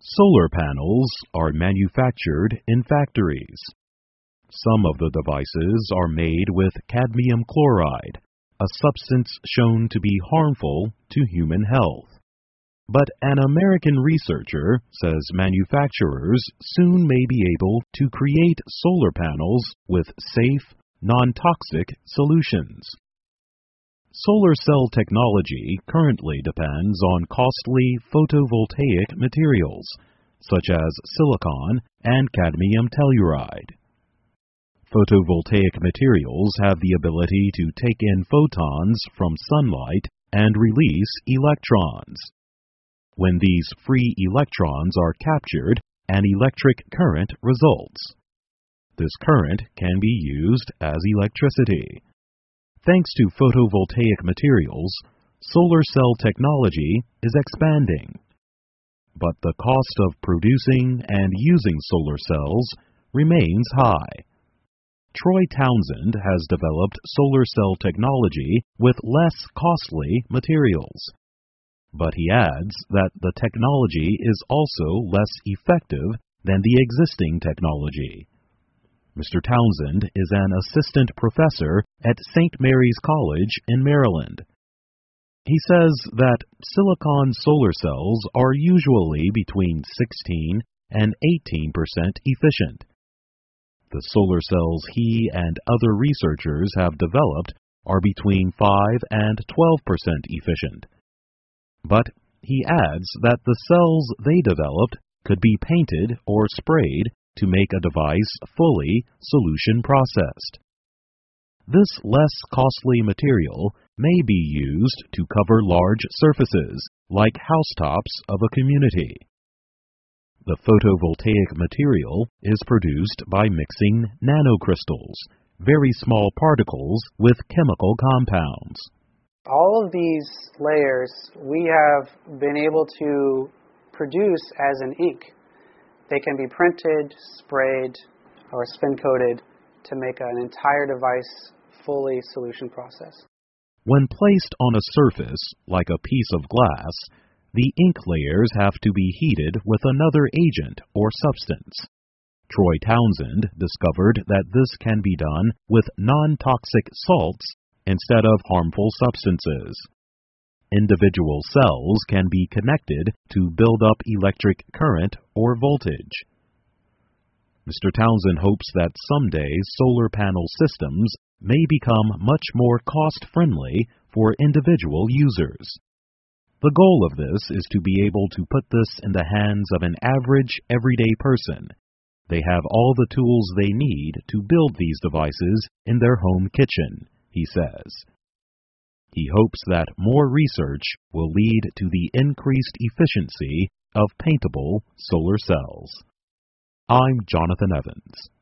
Solar panels are manufactured in factories. Some of the devices are made with cadmium chloride, a substance shown to be harmful to human health. But an American researcher says manufacturers soon may be able to create solar panels with safe, non-toxic solutions. Solar cell technology currently depends on costly photovoltaic materials, such as silicon and cadmium telluride. Photovoltaic materials have the ability to take in photons from sunlight and release electrons. When these free electrons are captured, an electric current results. This current can be used as electricity. Thanks to photovoltaic materials, solar cell technology is expanding. But the cost of producing and using solar cells remains high. Troy Townsend has developed solar cell technology with less costly materials. But he adds that the technology is also less effective than the existing technology. Mr. Townsend is an assistant professor at St. Mary's College in Maryland. He says that silicon solar cells are usually between 16 and 18% efficient. The solar cells he and other researchers have developed are between 5 and 12% efficient. But he adds that the cells they developed could be painted or sprayed to make a device fully solution processed. This less costly material may be used to cover large surfaces, like housetops of a community. The photovoltaic material is produced by mixing nanocrystals, very small particles with chemical compounds. All of these layers we have been able to produce as an ink. They can be printed, sprayed, or spin-coated to make an entire device fully solution process. When placed on a surface, like a piece of glass, the ink layers have to be heated with another agent or substance. Troy Townsend discovered that this can be done with non-toxic salts instead of harmful substances. Individual cells can be connected to build up electric current or voltage. Mr. Townsend hopes that someday solar panel systems may become much more cost-friendly for individual users. The goal of this is to be able to put this in the hands of an average, everyday person. They have all the tools they need to build these devices in their home kitchen, he says. He hopes that more research will lead to the increased efficiency of paintable solar cells. I'm Jonathan Evans.